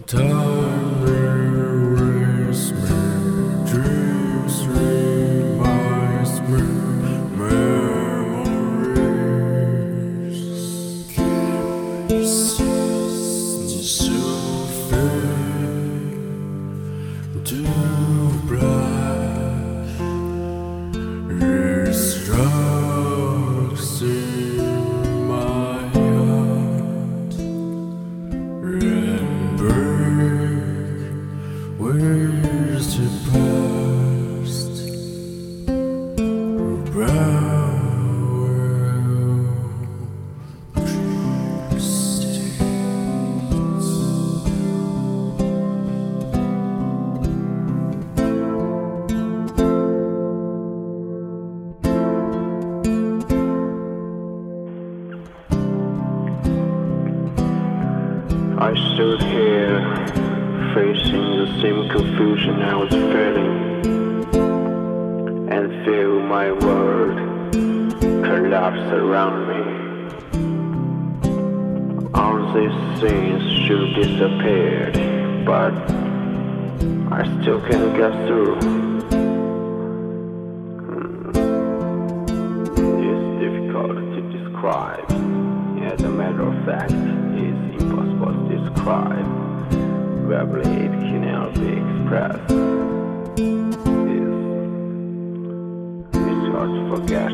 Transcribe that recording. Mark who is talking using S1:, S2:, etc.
S1: Time erase me, dreams reminds me, memories so fade, too bright, it strikes in my heart and burns. Where's the past?
S2: I stood here, facing the same confusion I was feeling, and feel my world collapse around me. All these things should disappear, but I still can't get through. It's difficult to describe. As a matter of fact, it's impossible to describe. Verbally, it cannot be expressed. It's hard to forget.